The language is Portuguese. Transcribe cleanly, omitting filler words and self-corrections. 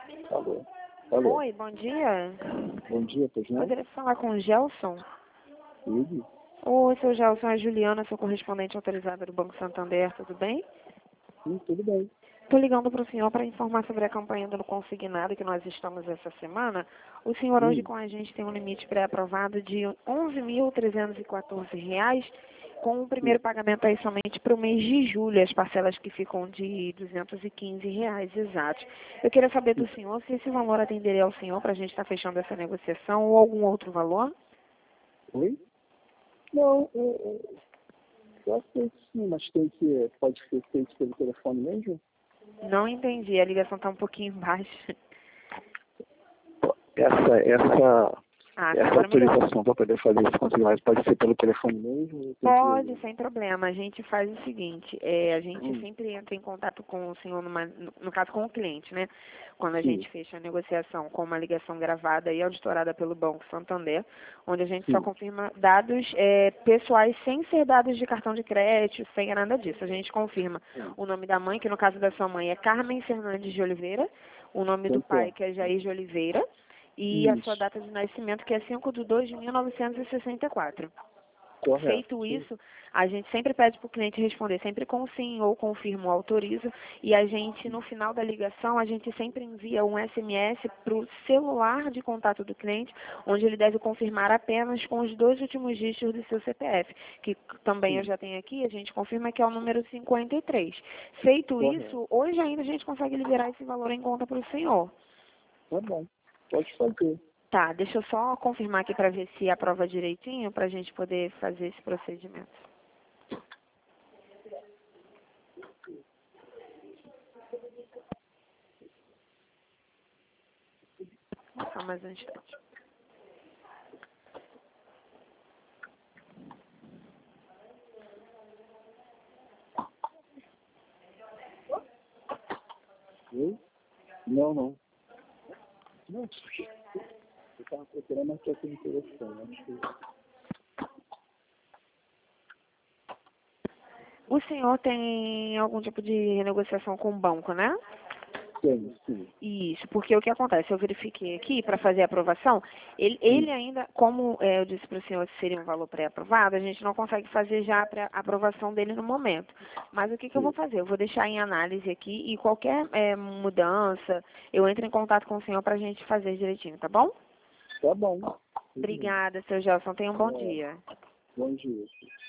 Alô? Alô? Oi, bom dia. Bom dia, pois não? Poderia falar com o Gelson? Ele? Oi, seu Gelson, é a Juliana, sou correspondente autorizada do Banco Santander, tudo bem? Sim, tudo bem. Estou ligando para o senhor para informar sobre a campanha do consignado que nós estamos essa semana. O senhor hoje com a gente tem um limite pré-aprovado de R$ 11.314, com o primeiro pagamento aí somente para o mês de julho, as parcelas que ficam de R$ 215 exatos. Eu queria saber do senhor se esse valor atenderia ao senhor para a gente estar fechando essa negociação ou algum outro valor? Oi? Não, eu aceito sim, mas pode ser feito pelo telefone mesmo? Não entendi, a ligação está um pouquinho baixa. Essa Ah, agora melhorou. autorização para poder fazer esse consignado pode ser pelo telefone mesmo? Pode, sem problema. A gente faz o seguinte, a gente Hum. sempre entra em contato com o senhor, no caso com o cliente, né? Quando a Sim. gente fecha a negociação com uma ligação gravada e auditorada pelo Banco Santander, onde a gente Sim. só confirma dados pessoais sem ser dados de cartão de crédito, sem nada disso. A gente confirma o nome da mãe, que no caso da sua mãe é Carmen Fernandes de Oliveira, o nome do pai, que é Jair de Oliveira, e a sua Isso. data de nascimento, que é 5/2/1964. Correto. Feito isso, a gente sempre pede para o cliente responder sempre com sim ou confirmo ou autorizo, e a gente, no final da ligação, a gente sempre envia um SMS para o celular de contato do cliente, onde ele deve confirmar apenas com os 2 últimos dígitos do seu CPF, que também eu já tenho aqui, a gente confirma que é o número 53. Feito Correto. isso, hoje ainda a gente consegue liberar esse valor em conta para o senhor. Tá bom. Pode fazer. Tá, deixa eu só confirmar aqui para ver se aprova direitinho, para a gente poder fazer esse procedimento. Só mais um instante. Oi? Não. Não, eu estava procurando aqui aquele telefone. Acho que... O senhor tem algum tipo de renegociação com o banco, né? Tem, sim. Isso, porque o que acontece, eu verifiquei aqui para fazer a aprovação, ele ainda, como eu disse para o senhor que seria um valor pré-aprovado, a gente não consegue fazer já a aprovação dele no momento. Mas o que eu vou fazer? Eu vou deixar em análise aqui e qualquer mudança, eu entro em contato com o senhor para a gente fazer direitinho, tá bom? Tá bom. Obrigada, seu Gelson. Tenha um bom dia. Bom dia.